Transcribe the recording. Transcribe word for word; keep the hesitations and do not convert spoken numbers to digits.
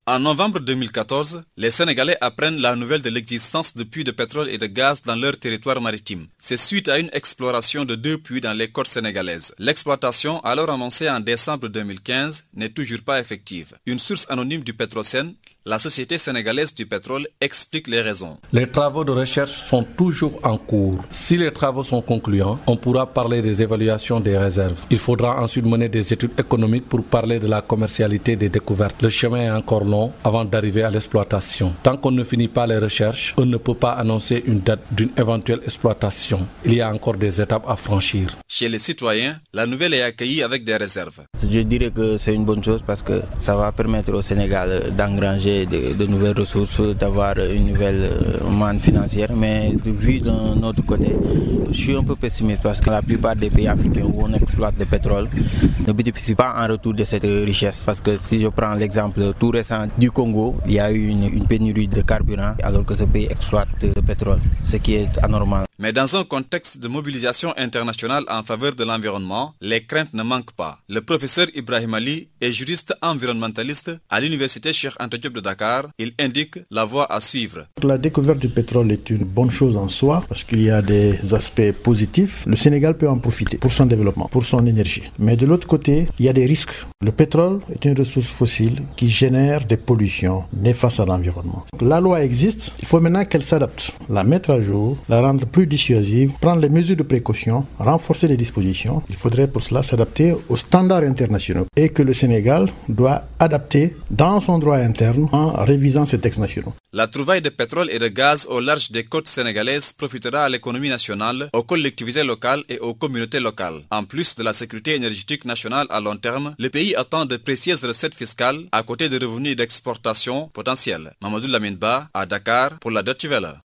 En novembre deux mille quatorze, les Sénégalais apprennent la nouvelle de l'existence de puits de pétrole et de gaz dans leur territoire maritime. C'est suite à une exploration de deux puits dans les côtes sénégalaises. L'exploitation, alors annoncée en décembre deux mille quinze, n'est toujours pas effective. Une source anonyme du Petrosen, la Société sénégalaise du pétrole, explique les raisons. Les travaux de recherche sont toujours en cours. Si les travaux sont concluants, on pourra parler des évaluations des réserves. Il faudra ensuite mener des études économiques pour parler de la commercialité des découvertes. Le chemin est encore long avant d'arriver à l'exploitation. Tant qu'on ne finit pas les recherches, on ne peut pas annoncer une date d'une éventuelle exploitation. Il y a encore des étapes à franchir. Chez les citoyens, la nouvelle est accueillie avec des réserves. Je dirais que c'est une bonne chose parce que ça va permettre au Sénégal d'engranger De, de nouvelles ressources, d'avoir une nouvelle euh, manne financière. Mais vu d'un autre côté, je suis un peu pessimiste parce que la plupart des pays africains où on exploite le pétrole ne bénéficient pas en retour de cette richesse. Parce que si je prends l'exemple tout récent du Congo, il y a eu une, une pénurie de carburant alors que ce pays exploite le pétrole, ce qui est anormal. Mais dans un contexte de mobilisation internationale en faveur de l'environnement, les craintes ne manquent pas. Le professeur Ibrahim Ali est juriste environnementaliste à l'université Cheikh Anta Diop de Dakar. Il indique la voie à suivre. La découverte du pétrole est une bonne chose en soi parce qu'il y a des aspects positifs. Le Sénégal peut en profiter pour son développement, pour son énergie. Mais de l'autre côté, il y a des risques. Le pétrole est une ressource fossile qui génère des pollutions néfastes à l'environnement. La loi existe, il faut maintenant qu'elle s'adapte, la mettre à jour, la rendre plus dissuasive, prendre les mesures de précaution, renforcer les dispositions. Il faudrait pour cela s'adapter aux standards internationaux et que le Sénégal doit adapter dans son droit interne en révisant ces textes nationaux. La trouvaille de pétrole et de gaz au large des côtes sénégalaises profitera à l'économie nationale, aux collectivités locales et aux communautés locales. En plus de la sécurité énergétique nationale à long terme, le pays attend de précieuses recettes fiscales à côté de revenus d'exportation potentiels. Mamadou Lamine Ba à Dakar pour la Deutsche Welle.